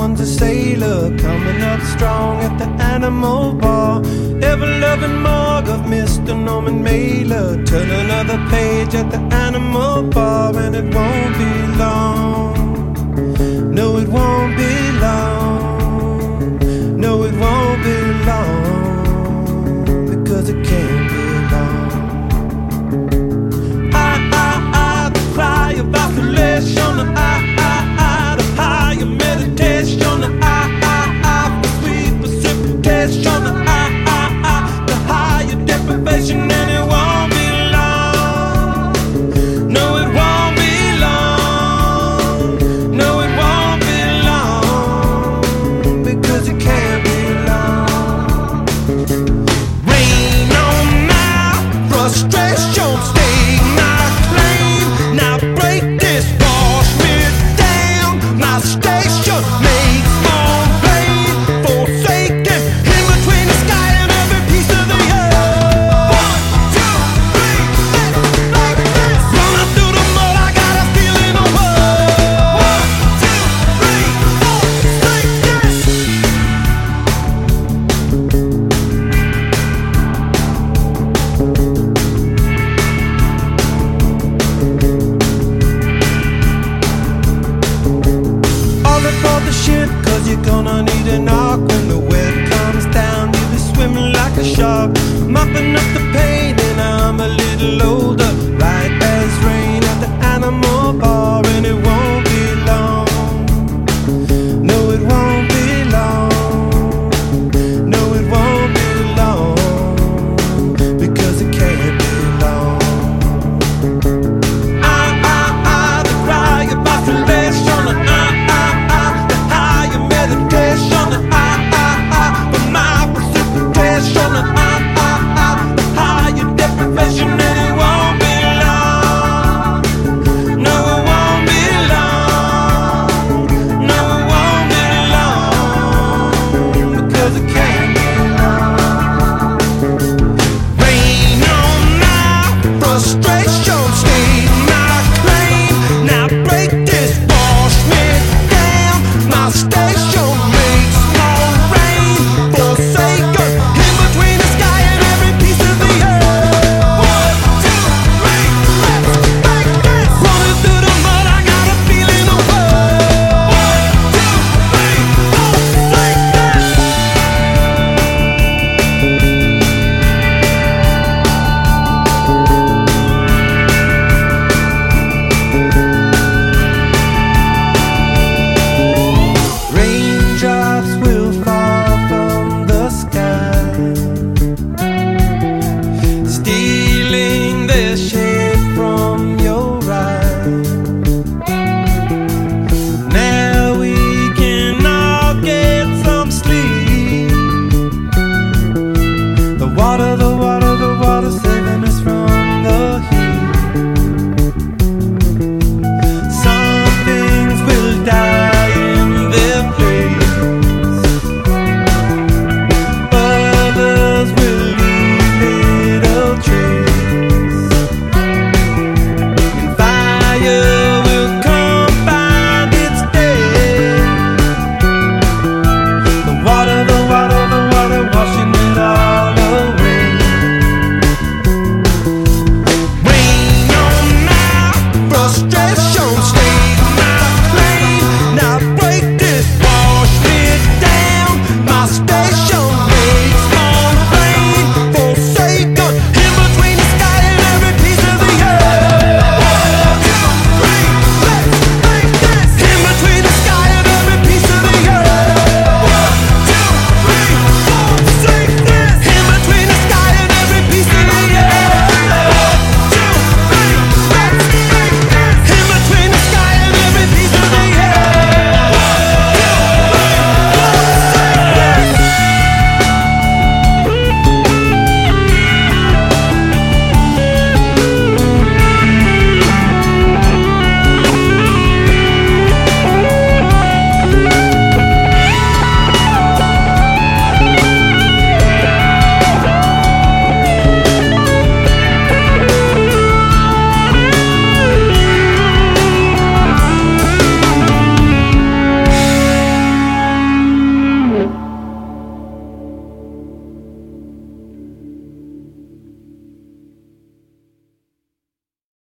one's a sailor, coming up strong at the Animal Bar. Ever-loving Marg of Mr. Norman Mailer, turn another page at the Animal Bar, and it won't be long. No, it won't be long. No, it won't be long, because it can't be long. The cry of oscillation, the higher meditation, the sweet precipitation, the higher deprivation, and it won't be long. No, it won't be long. No, it won't be long, because it can't be long. Rain on my frustration, stay my claim. Now break this, wash me down. My station makes more pain, forsaken in between the sky and every piece of the earth. 1, 2, 3, let's like this. Running through the mud, I got a feeling of worth. 1, 2, 3, 4, like this. All aboard the ship, 'cause you're gonna need an arc. When the wet comes down, you'll be swimming like a shark, mopping up the pain, and I'm a little older.